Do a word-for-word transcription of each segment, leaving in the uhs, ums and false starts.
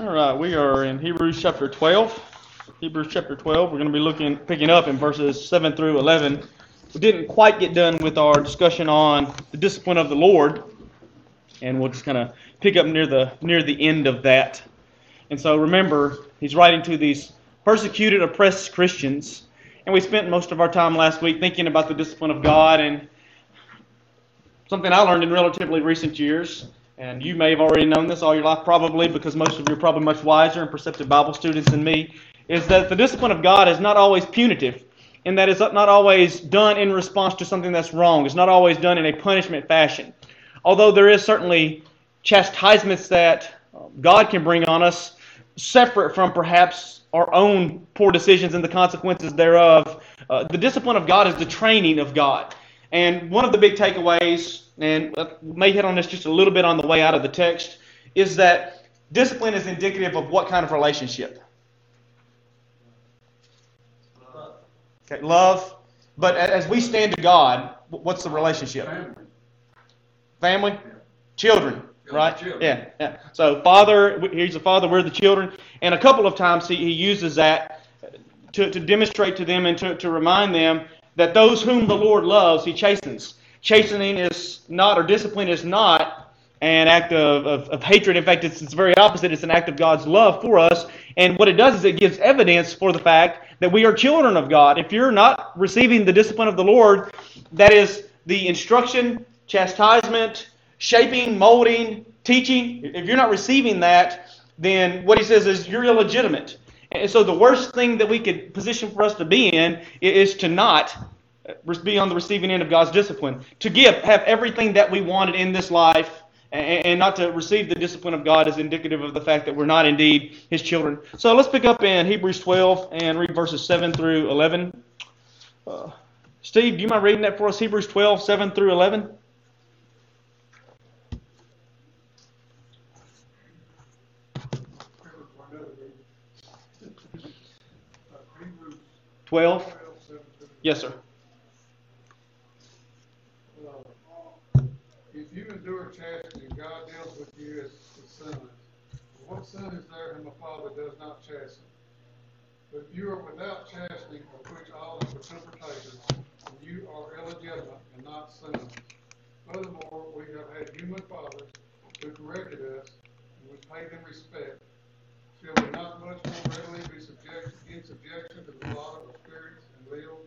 All right, we are in Hebrews chapter twelve. Hebrews chapter twelve. We're going to be looking, picking up in verses seven through eleven. We didn't quite get done with our discussion on the discipline of the Lord, and we'll just kind of pick up near the near the end of that. And so remember, he's writing to these persecuted, oppressed Christians, and we spent most of our time last week thinking about the discipline of God, and something I learned in relatively recent years. And you may have already known this all your life probably, because most of you are probably much wiser and perceptive Bible students than me, is that the discipline of God is not always punitive, and that it's not always done in response to something that's wrong. It's not always done in a punishment fashion. Although there is certainly chastisements that God can bring on us, separate from perhaps our own poor decisions and the consequences thereof. Uh, the discipline of God is the training of God. And one of the big takeaways, and we may hit on this just a little bit on the way out of the text, is that discipline is indicative of what kind of relationship? Love. Okay, love. But as we stand to God, what's the relationship? Family. Family? Yeah. Children, right? Children. Yeah, yeah. So Father, he's the Father, we're the children. And a couple of times he, he uses that to, to demonstrate to them and to, to remind them that those whom the Lord loves, He chastens. Chastening is not, or discipline is not, an act of, of, of hatred. In fact, it's, it's the very opposite. It's an act of God's love for us. And what it does is it gives evidence for the fact that we are children of God. If you're not receiving the discipline of the Lord, that is the instruction, chastisement, shaping, molding, teaching, if you're not receiving that, then what he says is you're illegitimate. And so the worst thing that we could position for us to be in is to not be on the receiving end of God's discipline. To give, have everything that we wanted in this life, and not to receive the discipline of God is indicative of the fact that we're not indeed His children. So let's pick up in Hebrews twelve and read verses seven through eleven. Uh, Steve, do you mind reading that for us? Hebrews twelve, seven through eleven. twelve? Yes, sir. Uh, if you endure chastening, God deals with you as the son. What son is there whom a father does not chasten? But you are without chastening, of which all are participators, and you are illegitimate and not sons. Furthermore, we have had human fathers who corrected us, and we paid them respect. Shall we not much more readily be subject, in subjection to the law of spirits and live?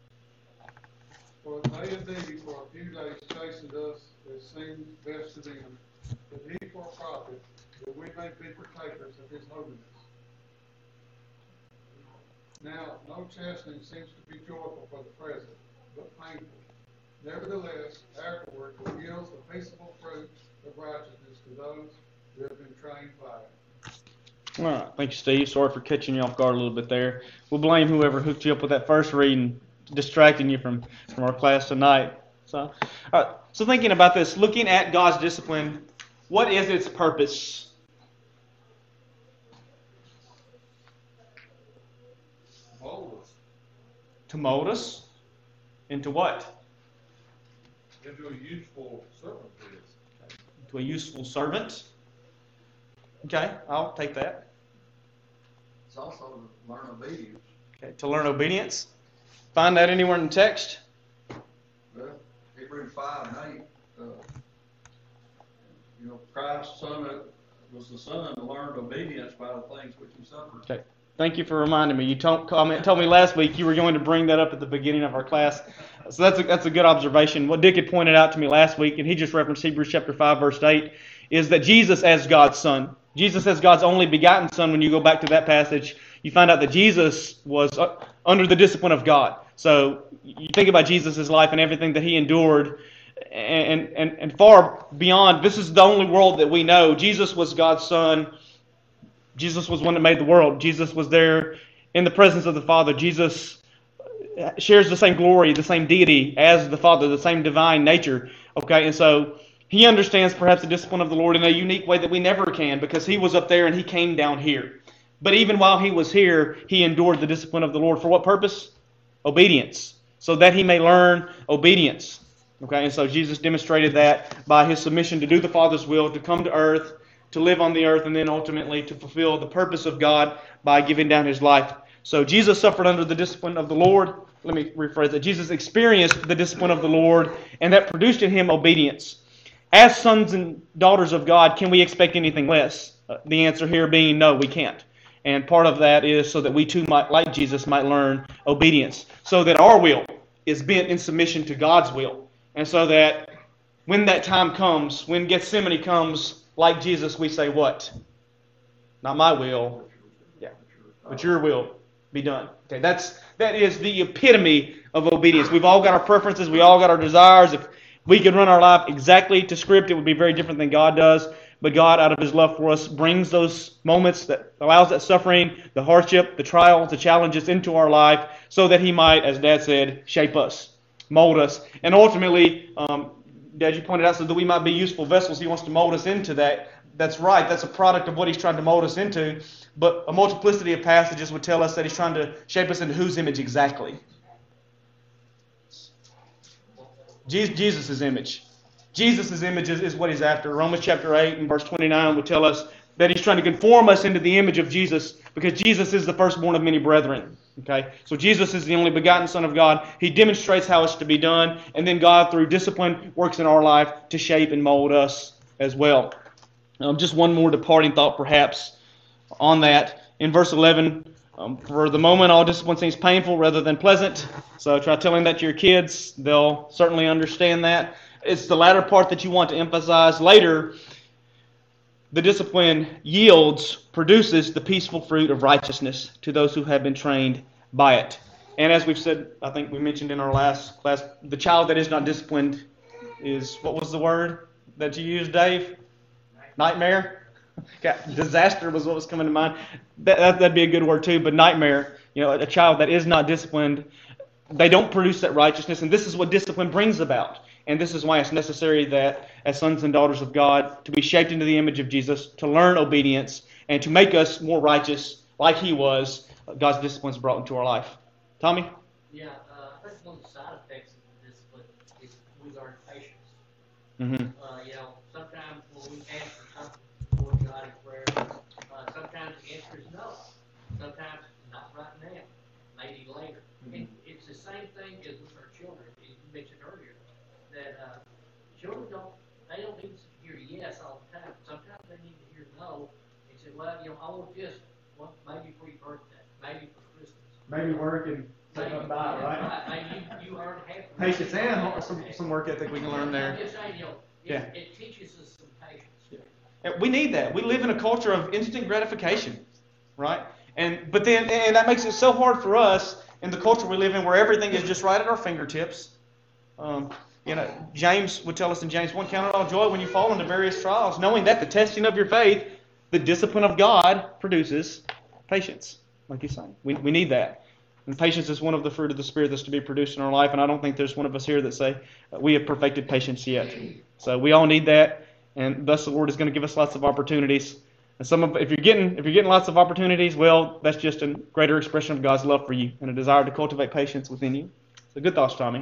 For they indeed for a few days chastened us as seemed best to them, but he for profit, that we may be partakers of his holiness. Now, no chastening seems to be joyful for the present, but painful. Nevertheless, afterward it yields the peaceable fruit of righteousness to those who have been trained by it. All right, thank you, Steve. Sorry for catching you off guard a little bit there. We'll blame whoever hooked you up with that first reading, distracting you from, from our class tonight. So, all right, so thinking about this, looking at God's discipline, what is its purpose? Mold us. To mold us? Into what? Into a useful servant. To a useful servant? Okay, I'll take that. It's also to learn obedience. Okay, to learn obedience. Find that anywhere in the text? Well, Hebrews five and eight. Uh, you know, Christ's son was the son who learned obedience by the things which he suffered. Okay, thank you for reminding me. You told, comment, told me last week you were going to bring that up at the beginning of our class. So that's a, that's a good observation. What Dick had pointed out to me last week, and he just referenced Hebrews chapter five, verse eight, is that Jesus as God's son, Jesus as God's only begotten son, when you go back to that passage, you find out that Jesus was under the discipline of God. So you think about Jesus' life and everything that he endured, and, and, and far beyond, this is the only world that we know. Jesus was God's son. Jesus was one that made the world. Jesus was there in the presence of the Father. Jesus shares the same glory, the same deity as the Father, the same divine nature. Okay, and so he understands perhaps the discipline of the Lord in a unique way that we never can, because he was up there and he came down here. But even while he was here, he endured the discipline of the Lord. For what purpose? Obedience. So that he may learn obedience. Okay, and so Jesus demonstrated that by his submission to do the Father's will, to come to earth, to live on the earth and then ultimately to fulfill the purpose of God by giving down His life. So Jesus suffered under the discipline of the Lord. Let me rephrase that. Jesus experienced the discipline of the Lord, and that produced in Him obedience. As sons and daughters of God, can we expect anything less? Uh, the answer here being no, we can't. And part of that is so that we too might, like Jesus, might learn obedience. So that our will is bent in submission to God's will. And so that when that time comes, when Gethsemane comes, like Jesus, we say what? Not my will, yeah, but your will be done. Okay, that's that is the epitome of obedience. We've all got our preferences, we all got our desires. If we could run our life exactly to script, it would be very different than God does. But God, out of His love for us, brings those moments that allows that suffering, the hardship, the trials, the challenges into our life so that He might, as Dad said, shape us, mold us. And ultimately, um, Dad, you pointed out, so that we might be useful vessels. He wants to mold us into that. That's right. That's a product of what He's trying to mold us into. But a multiplicity of passages would tell us that He's trying to shape us into whose image exactly? Jesus' image. Jesus' image is, is what He's after. Romans chapter eight and verse twenty-nine would tell us that He's trying to conform us into the image of Jesus because Jesus is the firstborn of many brethren. Okay, so Jesus is the only begotten Son of God. He demonstrates how it's to be done, and then God, through discipline, works in our life to shape and mold us as well. Um, just one more departing thought, perhaps, on that. In verse eleven, um, for the moment, all discipline seems painful rather than pleasant. So try telling that to your kids. They'll certainly understand that. It's the latter part that you want to emphasize. Later, the discipline yields, produces the peaceful fruit of righteousness to those who have been trained by it. And as we've said, I think we mentioned in our last class, the child that is not disciplined is, what was the word that you used, Dave? Nightmare? Disaster was what was coming to mind. That, that, that'd be a good word too, but nightmare. You know, a child that is not disciplined, they don't produce that righteousness, and this is what discipline brings about. And this is why it's necessary that, as sons and daughters of God, to be shaped into the image of Jesus, to learn obedience, and to make us more righteous like He was, God's disciplines brought into our life. Tommy? Yeah, uh, I think one of the side effects of the discipline is we learn patience. Mm-hmm. Uh, you know, sometimes when we ask for something before God in prayer, uh, sometimes the answer is no. Sometimes not right now, maybe later. Mm-hmm. And it's the same thing as with our children. You mentioned earlier that uh, children don't, they don't need to hear yes all the time. Sometimes they need to hear no and say, well, you know, I want this, well, maybe for your birthday, maybe for Christmas. Maybe work and Maybe, something by it, right? right. Maybe you, you earn half. Patience and some, some work ethic we can learn there. I'm just saying, you know, it, Yeah. it teaches us some patience. Yeah. We need that. We live in a culture of instant gratification, right? And but then and that makes it so hard for us in the culture we live in, where everything is just right at our fingertips. Um, you know, James would tell us in James one, count it all joy when you fall into various trials, knowing that the testing of your faith, the discipline of God, produces patience. Like you're saying, we we need that. And patience is one of the fruit of the Spirit that's to be produced in our life. And I don't think there's one of us here that say uh, we have perfected patience yet. So we all need that. And thus the Lord is going to give us lots of opportunities. And some of, if you're getting if you're getting lots of opportunities, well, that's just a greater expression of God's love for you and a desire to cultivate patience within you. So good thoughts, Tommy.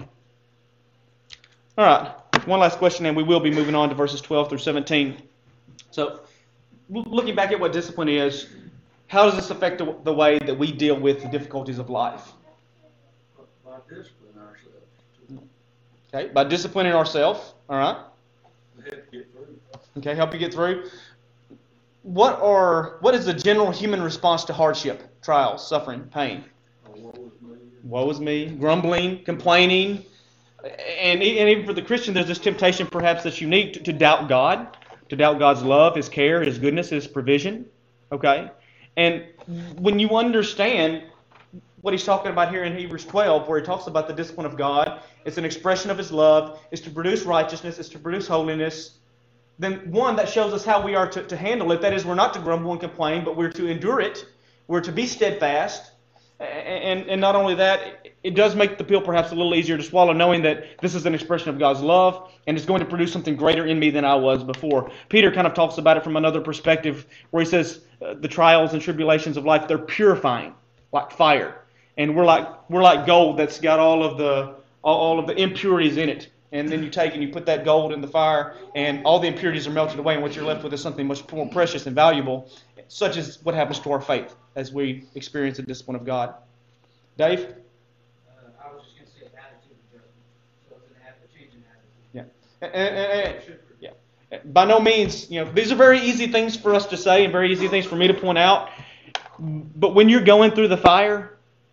All right, one last question, and we will be moving on to verses twelve through seventeen. So, looking back at what discipline is, how does this affect the, the way that we deal with the difficulties of life? By disciplining ourselves. Okay, by disciplining ourselves. All right. To help get through. Okay, help you get through. What are what is the general human response to hardship, trials, suffering, pain? Oh, woe is me. Woe is me, grumbling, complaining. And, and even for the Christian, there's this temptation perhaps that's unique to, to doubt God, to doubt God's love, His care, His goodness, His provision. Okay? And when you understand what he's talking about here in Hebrews twelve, where he talks about the discipline of God, it's an expression of His love, it's to produce righteousness, it's to produce holiness, then one, that shows us how we are to, to handle it. That is, we're not to grumble and complain, but we're to endure it. We're to be steadfast. And, and not only that, it does make the pill perhaps a little easier to swallow, knowing that this is an expression of God's love and it's going to produce something greater in me than I was before. Peter kind of talks about it from another perspective, where he says uh, the trials and tribulations of life, they're purifying like fire. And we're like we're like gold that's got all of the all, all of the impurities in it. And then you take and you put that gold in the fire, and all the impurities are melted away, and what you're left with is something much more precious and valuable, such as what happens to our faith as we experience the discipline of God. Dave? Uh, I was just going to say attitude adjustment. So it's an habit, changing attitude. Yeah. And, and, and, yeah. By no means, you know, these are very easy things for us to say and very easy things for me to point out. But when you're going through the fire,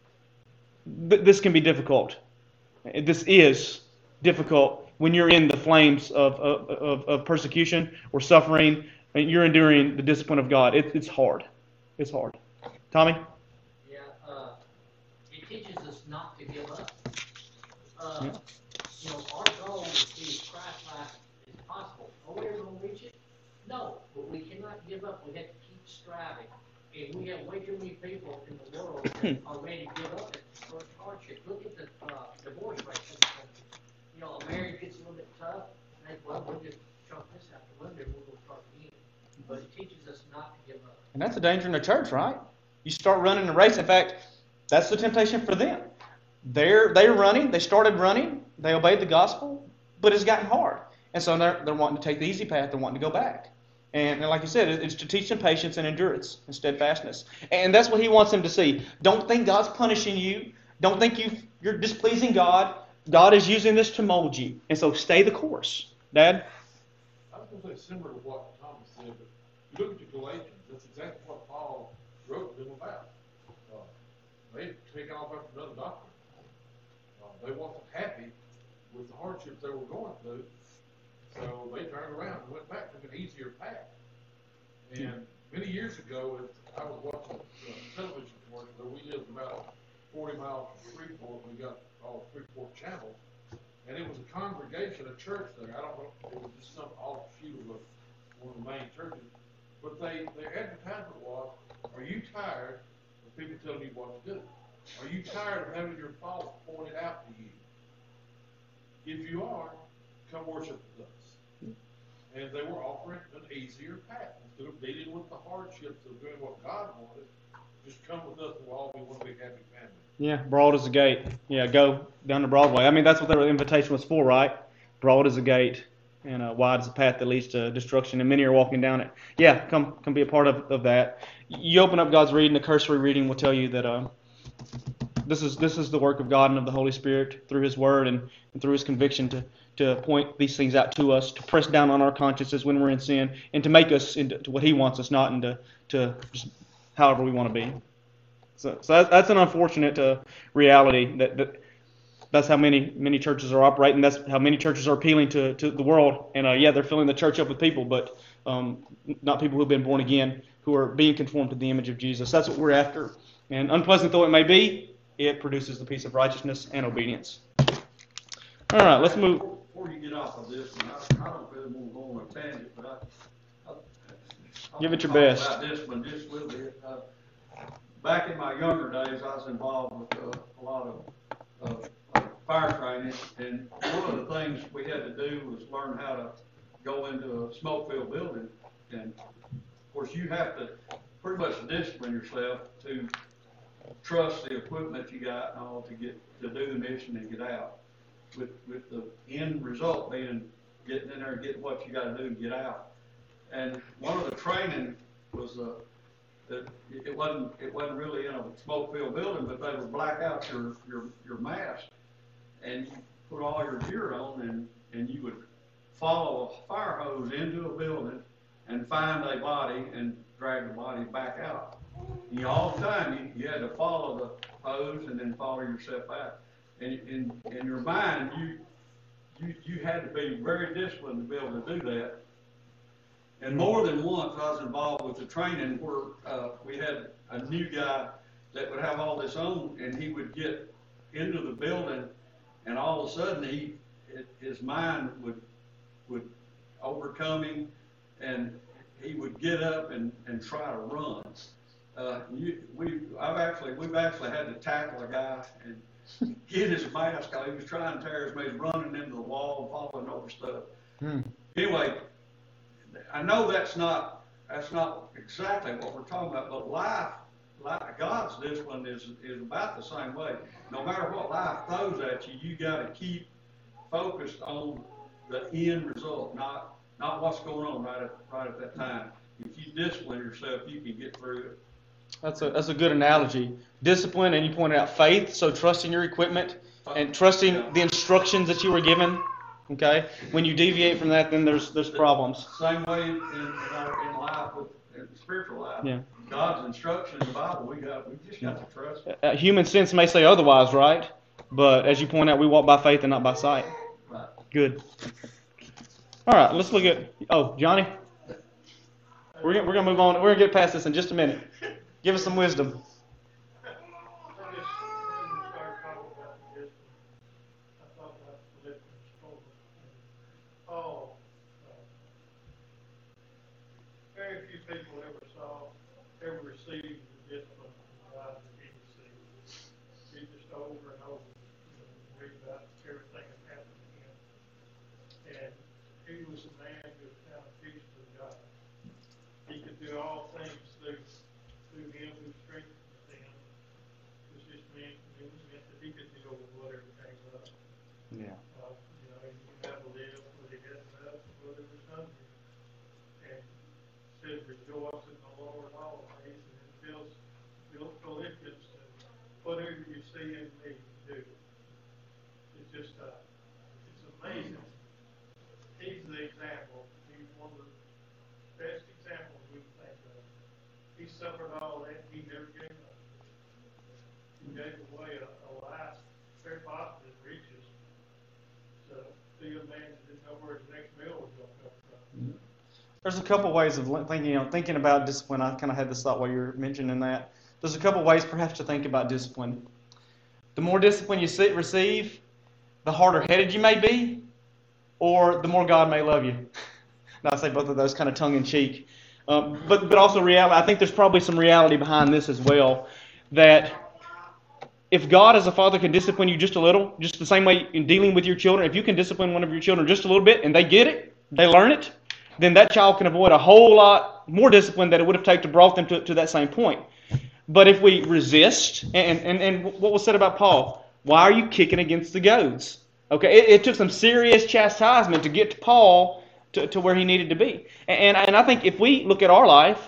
th- this can be difficult. This is difficult when you're in the flames of, of, of persecution or suffering, and you're enduring the discipline of God. It, it's hard. It's hard. Tommy? Yeah, uh, it teaches us not to give up. Uh, Yeah. You know, our goal is to be as Christ-like as possible. Are we ever going to reach it? No, but we cannot give up. We have to keep striving. And we have way too many people in the world that are ready to give up at the first hardship. Look at the uh, divorce rate in the country. You know, a marriage gets a little bit tough, and they, well, we'll just chuck this out the window and we'll go start again. But it teaches us not to give up. And that's a danger in the church, right? You start running a race. In fact, that's the temptation for them. They're they're running. They started running. They obeyed the gospel, but it's gotten hard. And so they're, they're wanting to take the easy path. They're wanting to go back. And, and like you said, it's to teach them patience and endurance and steadfastness. And that's what he wants them to see. Don't think God's punishing you. Don't think you you're displeasing God. God is using this to mold you. And so stay the course. Dad? I was going to say similar to what Thomas said, but you look at the Galatians, that's exactly what Paul wrote them about. Uh, they take off after another doctrine. Uh, they wasn't happy with the hardships they were going through, so they turned around and went back to an easier path. And many years ago, as I was watching a television commercial, where we lived about forty miles from Freeport, we got all Freeport channels, and it was a congregation, a church there. I don't know, it was just some offshoot of a, one of the main churches, but they their advertisement was, "Are you tired of people telling you what to do? Are you tired of having your faults pointed out to you? If you are, come worship with us." And they were offering an easier path. Instead of dealing with the hardships of doing what God wanted, just come with us and we'll all be one big happy family. Yeah, broad as a gate. Yeah, go down to Broadway. I mean, that's what their invitation was for, right? Broad as a gate and uh, wide as a path that leads to destruction, and many are walking down it. Yeah, come come be a part of, of that. You open up God's reading, the cursory reading will tell you that uh, this is this is the work of God and of the Holy Spirit through His Word and, and through His conviction to, to point these things out to us, to press down on our consciences when we're in sin, and to make us into to what He wants us, not into to just however we want to be. So, so that's, that's an unfortunate uh, reality that, that that's how many many churches are operating. That's how many churches are appealing to, to the world. And uh, yeah, they're filling the church up with people, but um, not people who've been born again, who are being conformed to the image of Jesus. That's what we're after. And unpleasant though it may be, it produces the peace of righteousness and obedience. All right, let's move. Before you get off of this, and I, I don't really want to go on a tangent, but I, I, I Give it your talk best. about this one just a little bit. Uh, back in my younger days, I was involved with uh, a lot of uh, uh, fire training, and one of the things we had to do was learn how to go into a smoke-filled building. And of course, you have to pretty much discipline yourself to trust the equipment you got and all to get to do the mission and get out. With with the end result being getting in there and getting what you got to do to get out. And one of the training was uh, that it wasn't it wasn't really in a smoke-filled building, but they would black out your your your mask, and you put all your gear on, and and you would follow a fire hose into a building and find a body and drag the body back out. And you, all the time you, you had to follow the hose and then follow yourself out. And in in your mind, you you you had to be very disciplined to be able to do that. And more than once, I was involved with the training where uh, we had a new guy that would have all this on, and he would get into the building, and all of a sudden, he it, his mind would would overcome him, and he would get up and, and try to run. Uh, you, we I've actually we've actually had to tackle a guy and get his mask off. He was trying to tear his mask, running into the wall and falling over stuff. Hmm. Anyway, I know that's not that's not exactly what we're talking about, but life, life God's discipline is is about the same way. No matter what life throws at you, you got to keep focused on the end result, not, not what's going on right at, right at that time. If you discipline yourself, you can get through it. That's a that's a good analogy. Discipline, and you pointed out faith, so trusting your equipment and trusting Yeah. the instructions that you were given. Okay? When you deviate from that, then there's there's problems. Same way in, in, our, in life, with, in spiritual life. Yeah. God's instruction in the Bible, we got, we just got to trust it. Uh, human sense may say otherwise, right? But as you point out, we walk by faith and not by sight. Right. Good. All right, let's look at. Oh, Johnny, we're gonna, we're gonna move on. We're gonna get past this in just a minute. Give us some wisdom. I just, when we started talking about this, I thought about Philippians four. And Paul, uh, very few people ever saw, ever received the discipline from God that he received. He just over and over, you know, read about everything that happened to him. And he was a man who was found peace with God. He could do all things through through him who strengthens him. It was just meant, it was meant that he could deal with whatever came up. Yeah. Uh, you know, he knew how to live whether he had enough, whether he was hungry. And said, rejoice in the Lord always. And it builds, built Philippians to whatever you see in me, do. It's just, uh, it's amazing. He's the example. He's one of the best examples we can think of. He suffered all that. He never gave up. He gave away a, a life very positive riches to be a man that didn't know where his next meal was going to come from. There's a couple ways of thinking. You know, thinking about discipline. I kind of had this thought while you were mentioning that. There's a couple ways, perhaps, to think about discipline. The more discipline you see, receive, the harder headed you may be, or the more God may love you. Now, I say both of those kind of tongue in cheek. Um, but but also reality. I think there's probably some reality behind this as well. That if God as a father can discipline you just a little, just the same way in dealing with your children, if you can discipline one of your children just a little bit and they get it, they learn it, then that child can avoid a whole lot more discipline that it would have taken to brought them to, to that same point. But if we resist, and, and, and what was said about Paul, why are you kicking against the goads? Okay, it, it took some serious chastisement to get to Paul to, to where he needed to be. And, and I think if we look at our life,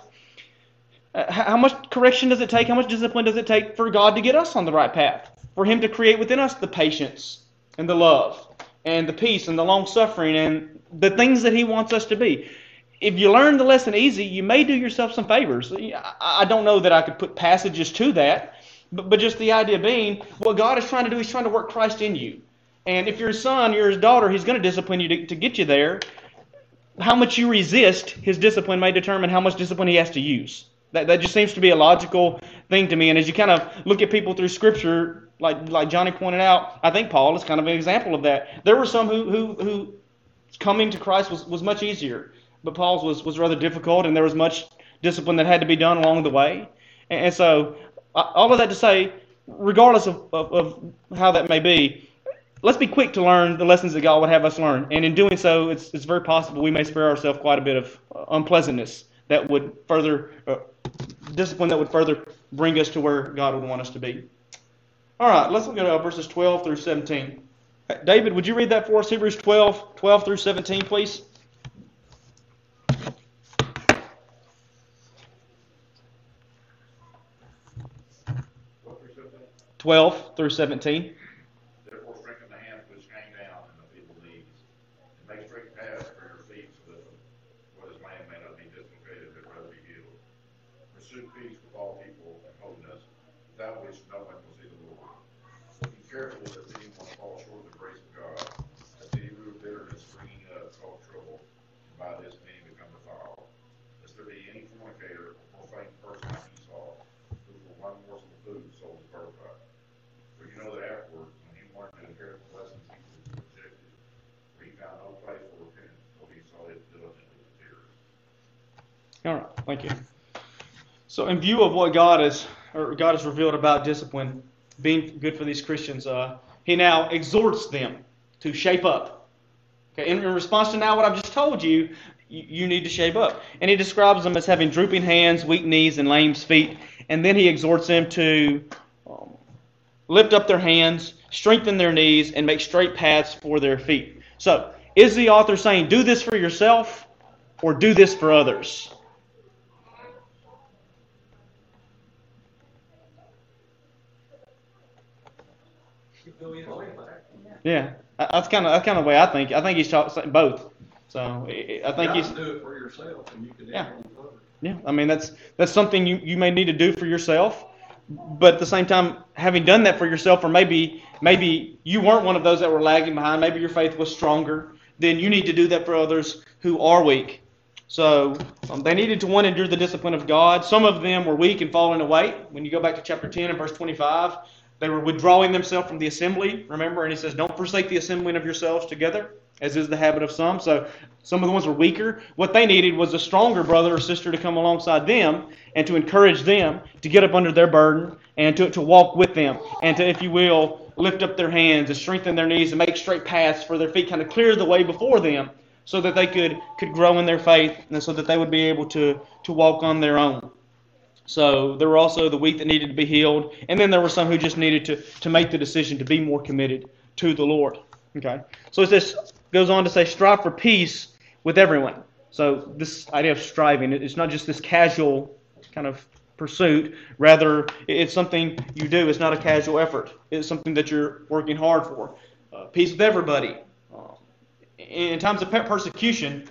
uh, how much correction does it take, how much discipline does it take for God to get us on the right path? For Him to create within us the patience and the love and the peace and the long-suffering and the things that He wants us to be. If you learn the lesson easy, you may do yourself some favors. I don't know that I could put passages to that, but, but just the idea being, what God is trying to do, He's trying to work Christ in you. And if you're His son, you're His daughter, He's going to discipline you to, to get you there. How much you resist His discipline may determine how much discipline He has to use. That, that just seems to be a logical thing to me. And as you kind of look at people through Scripture, like like Johnny pointed out, I think Paul is kind of an example of that. There were some who who, who coming to Christ was, was much easier. But Paul's was, was rather difficult, and there was much discipline that had to be done along the way. And, and so, all of that to say, regardless of, of, of how that may be, let's be quick to learn the lessons that God would have us learn. And in doing so, it's it's very possible we may spare ourselves quite a bit of unpleasantness that would further, uh, discipline that would further bring us to where God would want us to be. All right, let's look at uh, verses twelve through seventeen. David, would you read that for us, Hebrews twelve, twelve through seventeen, please? twelve through seventeen. Therefore strengthen the hands which hang down and the feeble knees, and make straight paths for your feet, so that what is man may not be dislocated, but rather be healed. Pursue peace with all people and holiness, without which no one will see the Lord. Looking carefully that anyone fall short of the grace of God, as any root of bitterness springing up cause trouble, and by this many become defiled. Lest there be any fornicator or profane person like Esau, who for one morsel of food sold his birthright. For you know that afterward, when he wanted to inherit the blessings he was rejected, for he found no place for repentance, though he sought it diligently with tears. All right, thank you. So, in view of what God has, or God has revealed about discipline being good for these Christians, uh, He now exhorts them to shape up. Okay, in, in response to now what I've just told you, you, you need to shape up. And He describes them as having drooping hands, weak knees, and lame feet. And then He exhorts them to um, lift up their hands, strengthen their knees, and make straight paths for their feet. So, is the author saying, do this for yourself or do this for others? Yeah, that's kind of that's kind of the way I think. I think he's talking both. So I think you he's do it for yourself, and you can yeah, others. yeah. I mean that's that's something you, you may need to do for yourself, but at the same time, having done that for yourself, or maybe maybe you weren't one of those that were lagging behind. Maybe your faith was stronger. Then you need to do that for others who are weak. So um, they needed to, one, endure the discipline of God. Some of them were weak and falling away. When you go back to chapter ten and verse twenty-five, they were withdrawing themselves from the assembly, remember? And he says, don't forsake the assembling of yourselves together, as is the habit of some. So some of the ones were weaker. What they needed was a stronger brother or sister to come alongside them and to encourage them to get up under their burden and to, to walk with them and to, if you will, lift up their hands and strengthen their knees and make straight paths for their feet, kind of clear the way before them so that they could, could grow in their faith and so that they would be able to, to walk on their own. So there were also the weak that needed to be healed, and then there were some who just needed to, to make the decision to be more committed to the Lord. Okay, so it says, goes on to say, strive for peace with everyone. So this idea of striving, it's not just this casual kind of pursuit. Rather, it's something you do. It's not a casual effort. It's something that you're working hard for. Uh, peace with everybody. Uh, in times of persecution,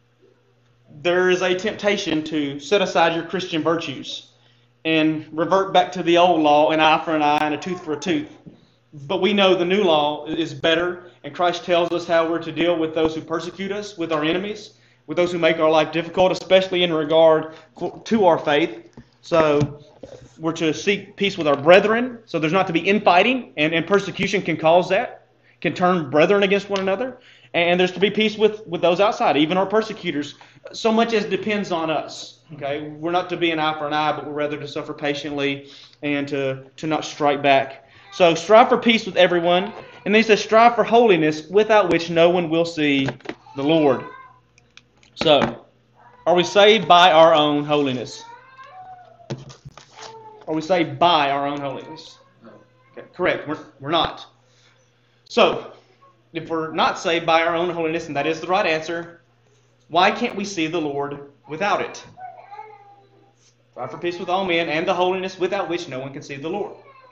there is a temptation to set aside your Christian virtues and revert back to the old law, an eye for an eye and a tooth for a tooth. But we know the new law is better, and Christ tells us how we're to deal with those who persecute us, with our enemies, with those who make our life difficult, especially in regard to our faith. So we're to seek peace with our brethren, so there's not to be infighting, and, and persecution can cause that, can turn brethren against one another. And there's to be peace with, with those outside, even our persecutors, so much as depends on us. Okay, we're not to be an eye for an eye, but we're rather to suffer patiently and to, to not strike back. So strive for peace with everyone. And then he says, strive for holiness, without which no one will see the Lord. So, are we saved by our own holiness? Are we saved by our own holiness? No. Okay, correct. We're, we're not. So, if we're not saved by our own holiness, and that is the right answer, why can't we see the Lord without it? Strive for peace with all men and the holiness without which no one can see the Lord.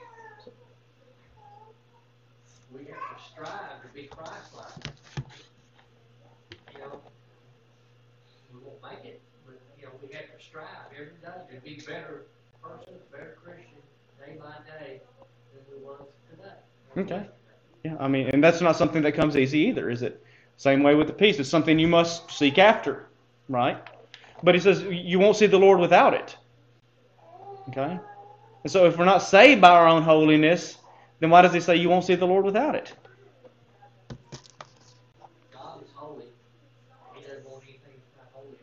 We have to strive to be Christ-like. You know, we won't make it, but, you know, we have to strive every day to be a better person, a better Christian, day by day, than we was today. Okay. Yeah, I mean, and that's not something that comes easy either, is it? Same way with the peace. It's something you must seek after, right? But he says you won't see the Lord without it. Okay? And so if we're not saved by our own holiness, then why does he say you won't see the Lord without it? God is holy. He doesn't want anything that's not holy.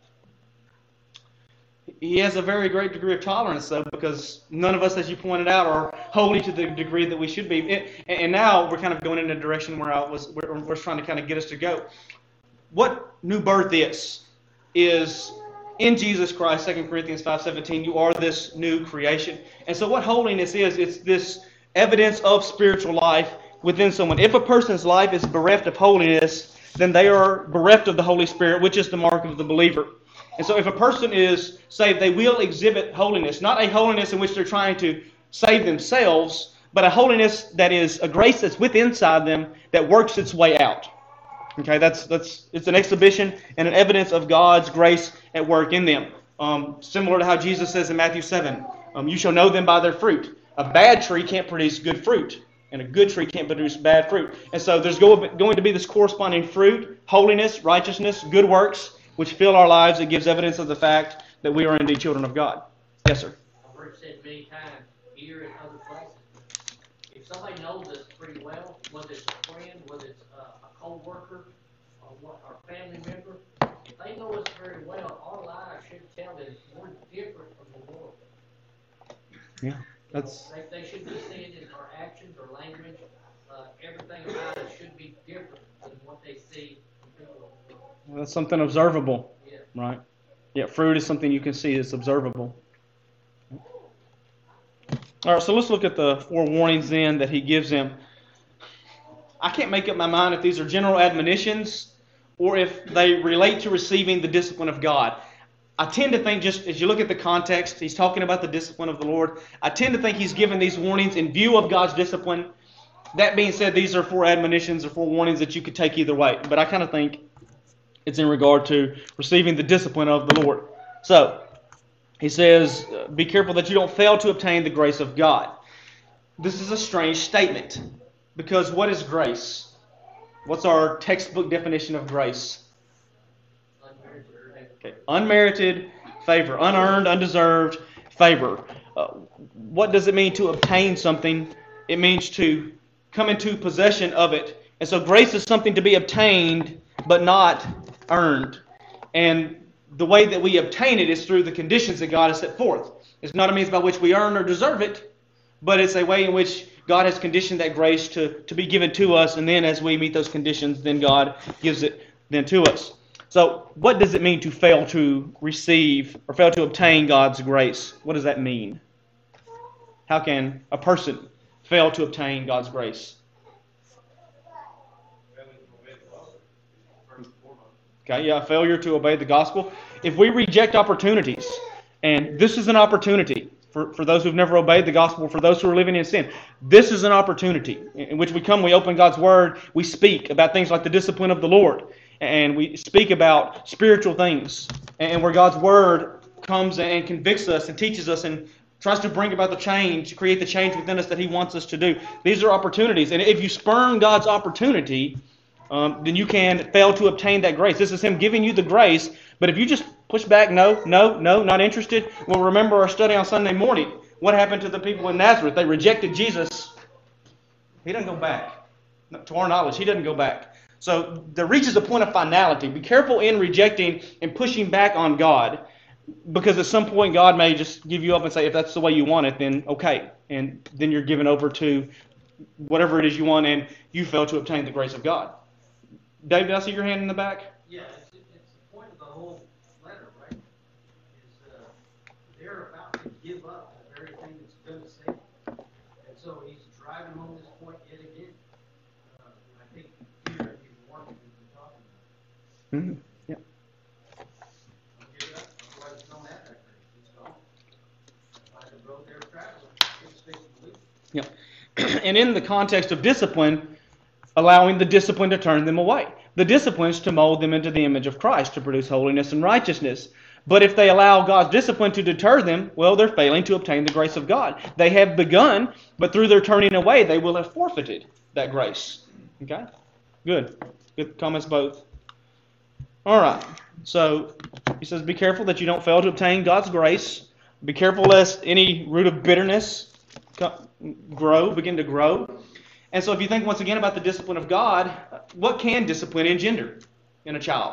He has a very great degree of tolerance, though, because none of us, as you pointed out, are holy to the degree that we should be. And now we're kind of going in a direction where I was, where we're trying to kind of get us to go. What new birth is, is in Jesus Christ, Second Corinthians five seventeen, you are this new creation. And so what holiness is, it's this evidence of spiritual life within someone. If a person's life is bereft of holiness, then they are bereft of the Holy Spirit, which is the mark of the believer. And so if a person is saved, they will exhibit holiness. Not a holiness in which they're trying to save themselves, but a holiness that is a grace that's within inside them that works its way out. Okay, that's that's it's an exhibition and an evidence of God's grace at work in them. Um, similar to how Jesus says in Matthew seven, um, you shall know them by their fruit. A bad tree can't produce good fruit, and a good tree can't produce bad fruit. And so there's going to be this corresponding fruit, holiness, righteousness, good works, which fill our lives. It gives evidence of the fact that we are indeed children of God. Yes, sir? I've heard it said many times, here and other places. If somebody knows us pretty well, whether it's a friend, whether it's a, a co-worker, or what, our family member, if they know us very well, our lives should tell them we're different from the world. Yeah, that's They, they should be seeing in our actions, our language, uh, everything about us should be different than what they see in people. that's something observable, Yeah. right? Yeah, fruit is something you can see. It's observable. All right, so let's look at the four warnings then that he gives him. I can't make up my mind if these are general admonitions or if they relate to receiving the discipline of God. I tend to think, just as you look at the context, he's talking about the discipline of the Lord. I tend to think he's given these warnings in view of God's discipline. That being said, these are four admonitions or four warnings that you could take either way. But I kind of think it's in regard to receiving the discipline of the Lord. So, he says, be careful that you don't fail to obtain the grace of God. This is a strange statement, because what is grace? What's our textbook definition of grace? Okay. Unmerited favor, unearned, undeserved favor. Uh, what does it mean to obtain something? It means to come into possession of it. And so grace is something to be obtained, but not earned. And the way that we obtain it is through the conditions that God has set forth. It's not a means by which we earn or deserve it, but it's a way in which God has conditioned that grace to, to be given to us, and then as we meet those conditions, then God gives it then to us. So what does it mean to fail to receive or fail to obtain God's grace? What does that mean? How can a person fail to obtain God's grace? Okay, yeah, failure to obey the gospel. If we reject opportunities, and this is an opportunity for, for those who've never obeyed the gospel, for those who are living in sin, this is an opportunity in which we come, we open God's Word, we speak about things like the discipline of the Lord, and we speak about spiritual things, and where God's Word comes and convicts us and teaches us and tries to bring about the change, create the change within us that He wants us to do. These are opportunities, and if you spurn God's opportunity, Um, then you can fail to obtain that grace. This is Him giving you the grace, but if you just push back, no, no, no, not interested, well, remember our study on Sunday morning. What happened to the people in Nazareth? They rejected Jesus. He doesn't go back. To our knowledge, He doesn't go back. So there reaches a point of finality. Be careful in rejecting and pushing back on God, because at some point God may just give you up and say, if that's the way you want it, then okay. And then you're given over to whatever it is you want, and you fail to obtain the grace of God. Dave, did I see your hand in the back? Yeah, it's, it's the point of the whole letter, right? Is uh, they're about to give up the very thing that's going to save them. And so he's driving home this point yet again. Uh, I think Peter and even Mark have been talking about. Mm-hmm. Yeah. Don't give it up, otherwise it's not that that great. It's gone. By the road they're traveling, it's fixing to leave. Yeah. And in the context of discipline, allowing the discipline to turn them away. The discipline is to mold them into the image of Christ, to produce holiness and righteousness. But if they allow God's discipline to deter them, well, they're failing to obtain the grace of God. They have begun, but through their turning away, they will have forfeited that grace. Okay? Good. Good comments both. All right. So he says, be careful that you don't fail to obtain God's grace. Be careful lest any root of bitterness grow, begin to grow. And so if you think once again about the discipline of God, what can discipline engender in a child?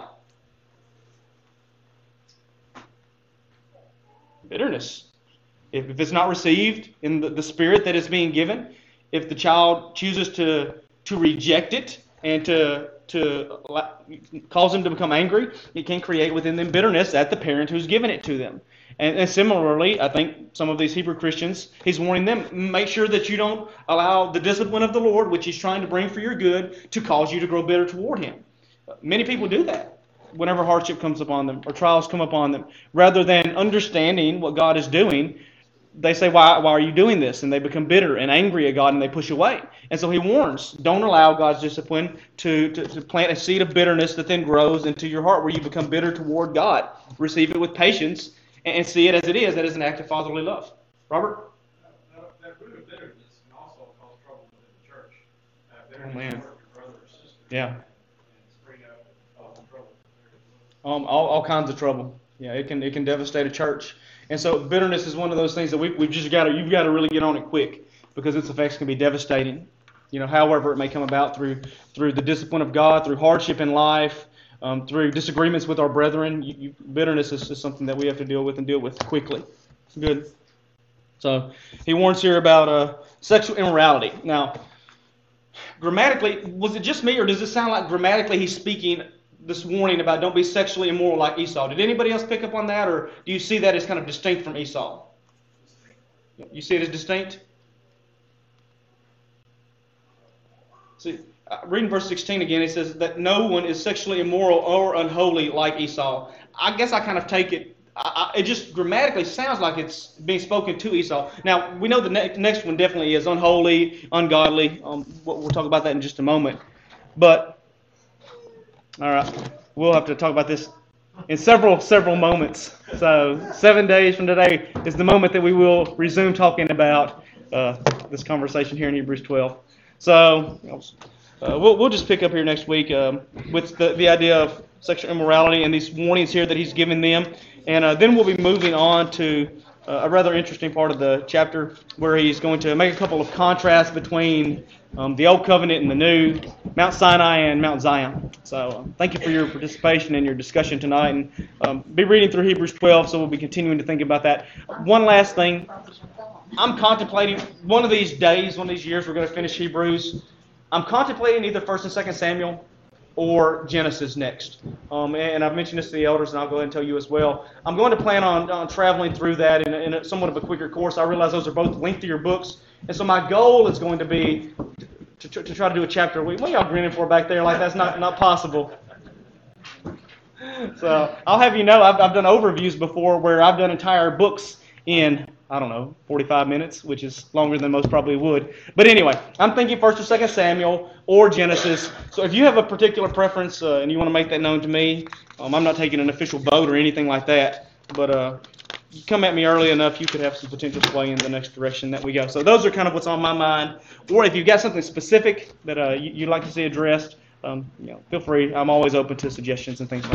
Bitterness. If, if it's not received in the, the spirit that is being given, if the child chooses to to reject it and to to cause them to become angry, it can create within them bitterness at the parent who's given it to them. And, and similarly, I think some of these Hebrew Christians, he's warning them, make sure that you don't allow the discipline of the Lord, which He's trying to bring for your good, to cause you to grow bitter toward Him. Many people do that whenever hardship comes upon them or trials come upon them. Rather than understanding what God is doing, they say, why, why are you doing this? And they become bitter and angry at God, and they push away. And so he warns, don't allow God's discipline to, to, to plant a seed of bitterness that then grows into your heart where you become bitter toward God. Receive it with patience and see it as it is, that is an act of fatherly love. Robert? Uh, that root of bitterness can also cause trouble within the church. Uh, Oh, bitterness man. toward your brother or sister. Yeah. And spring up and cause trouble. Um, all, all kinds of trouble. Yeah, it can it can devastate a church. And so bitterness is one of those things that we we've just got to you've got to really get on it quick, because its effects can be devastating. You know, however it may come about through through the discipline of God, through hardship in life, um, through disagreements with our brethren. You, you, bitterness is, is something that we have to deal with and deal with quickly. Good. So he warns here about uh, sexual immorality. Now, grammatically, was it just me, or does it sound like grammatically he's speaking this warning about don't be sexually immoral like Esau? Did anybody else pick up on that, or do you see that as kind of distinct from Esau? You see it as distinct? See, uh, reading verse sixteen again, it says that no one is sexually immoral or unholy like Esau. I guess I kind of take it, I, I, it just grammatically sounds like it's being spoken to Esau. Now, we know the ne- next one definitely is unholy, ungodly. Um, we'll talk about that in just a moment. But, all right, we'll have to talk about this in several, several moments. So, seven days from today is the moment that we will resume talking about uh, this conversation here in Hebrews twelve. So, uh, we'll we'll just pick up here next week um, with the, the idea of sexual immorality and these warnings here that he's given them. And uh, then we'll be moving on to uh, a rather interesting part of the chapter where he's going to make a couple of contrasts between um, the Old Covenant and the New, Mount Sinai and Mount Zion. So uh, thank you for your participation and your discussion tonight. And um, be reading through Hebrews twelve, so we'll be continuing to think about that. One last thing. I'm contemplating, one of these days, one of these years, we're going to finish Hebrews. I'm contemplating either First and Second Samuel or Genesis next. Um, and I've mentioned this to the elders, and I'll go ahead and tell you as well. I'm going to plan on, on traveling through that in, a, in a somewhat of a quicker course. I realize those are both lengthier books. And so my goal is going to be to, to, to try to do a chapter a week. What are y'all grinning for back there? Like that's not, not possible. So I'll have you know, I've, I've done overviews before where I've done entire books in, I don't know, forty-five minutes, which is longer than most probably would. But anyway, I'm thinking First or Second Samuel or Genesis. So if you have a particular preference uh, and you want to make that known to me, um, I'm not taking an official vote or anything like that. But uh, you come at me early enough, you could have some potential sway in the next direction that we go. So those are kind of what's on my mind. Or if you've got something specific that uh, you, you'd like to see addressed, um, you know, feel free. I'm always open to suggestions and things like that.